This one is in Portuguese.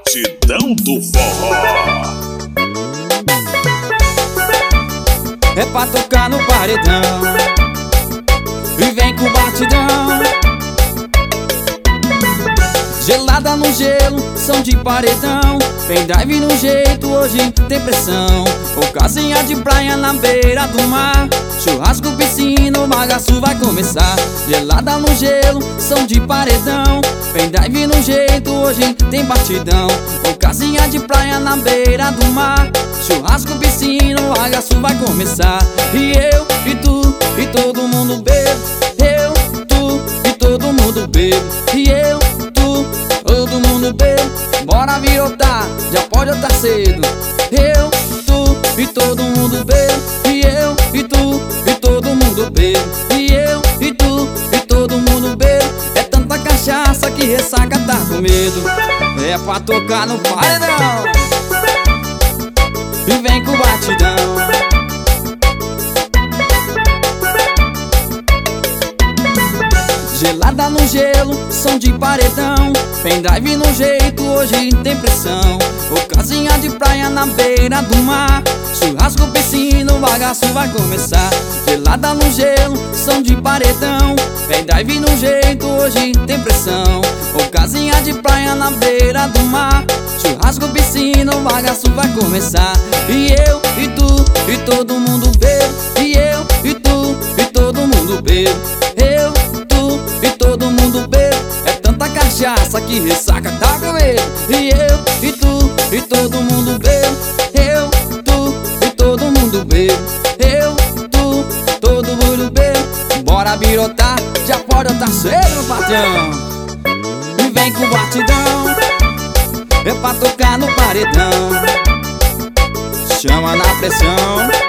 Batidão do forró. É pra tocar no paredão e vem com batidão. Gelada no gelo, som de paredão. Pendrive no jeito, hoje tem pressão. Ou casinha de praia na beira do mar. Churrasco, piscina, o bagaço vai começar. Gelada no gelo, som de paredão. Pendrive no jeito, hoje tem batidão. Ou casinha de praia na beira do mar. Churrasco, piscina, o bagaço vai começar. E eu, e tu, e todo mundo bebe. Eu, tu, e todo mundo bebe. E eu, tu, todo mundo bebe. Bora virotar, já pode estar cedo. Eu, tu, e todo mundo bebe. E eu, e tu, e todo mundo bebe. E eu, e tu, e todo mundo bebe. É tanta cachaça que ressaca tá com medo. É pra tocar no paredão e vem com batidão. Gelada no gelo, som de paredão. Pendrive no jeito, hoje tem pressão. Ou casinha de praia na beira do mar. Churrasco, piscina, o bagaço vai começar. Gelada no gelo, som de paredão. Pendrive no jeito, hoje tem pressão. Ou casinha de praia na beira do mar. Churrasco, piscina, o bagaço vai começar. E eu, e tu, e todo mundo bebe. E eu, e tu, e todo mundo bebe. Eu, tu, e todo mundo bebe. É tanta cachaça que ressaca tá com medo. E eu, e tu, e todo mundo bebe. Eu, tu, e todo mundo bebe. Eu, tu, todo mundo bebe. Bora birotar, já pode estar cedo, patrão. E vem com batidão, é pra tocar no paredão. Chama na pressão.